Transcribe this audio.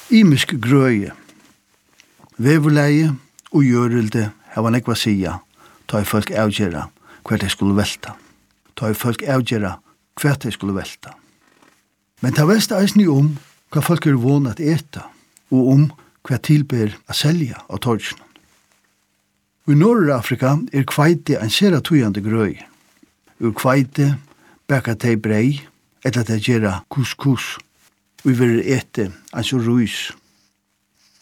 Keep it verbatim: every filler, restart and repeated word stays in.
Imisk grøye, veverleie og gjørelde hava nekva sia, ta i folk avgjera hver de skulle velta. Ta i folk avgjera hver de skulle velta. Men ta vest eisni om hva folk er vana at eta, og om hva tilber a selja av torgsnen. I Norrafrika er kveite en sera tujande grøy. Ur kveite baka tei brei, eller tei gjerra kus-kus, og vi vil ete en så rus.